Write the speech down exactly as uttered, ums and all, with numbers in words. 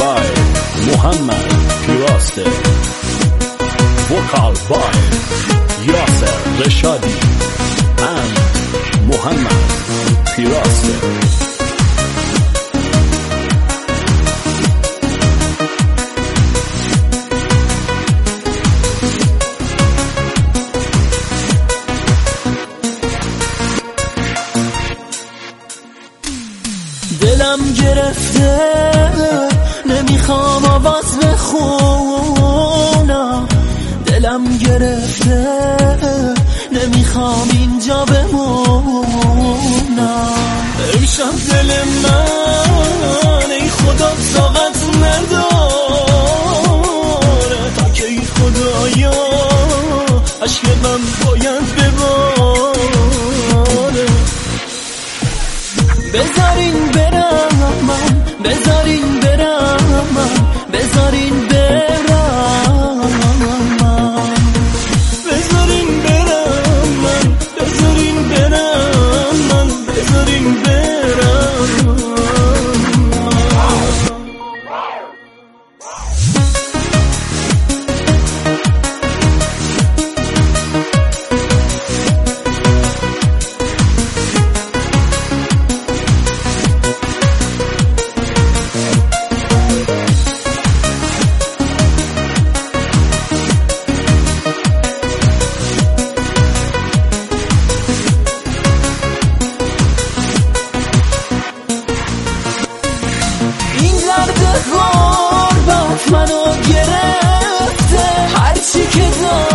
by Muhammad Piraste. Vocal by Yasser Reshadi and Muhammad Piraste. دلم گرفته نمیخوام آواز بخونم، دلم گرفته نمیخوام اینجا بمونم. امشب دل من ای خدا طاقت نداره، تا که ای خدایا عشق من باید بباره. بذارین برم من، بذارین برم من، بذارین برم من، بذارین برم من، بذارین برم من، بذارین برم من. غربت منو گرفته، هرچی که دارم